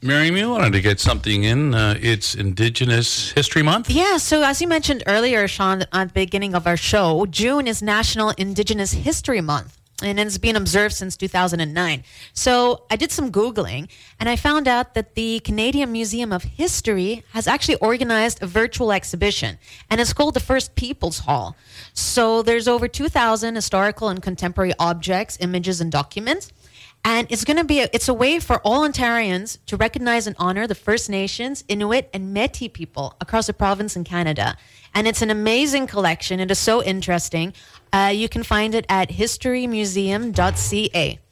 Miriam, you wanted to get something in. It's Indigenous History Month. Yeah, so as you mentioned earlier, Sean, at the beginning of our show, June is National Indigenous History Month. And it's been observed since 2009. So I did some Googling, and I found out that the Canadian Museum of History has actually organized a virtual exhibition, and it's called the First Peoples Hall. So there's over 2,000 historical and contemporary objects, images, and documents. And it's a way for all Ontarians to recognize and honor the First Nations, Inuit, and Métis people across the province in Canada. And it's an amazing collection. It is so interesting. You can find it at historymuseum.ca.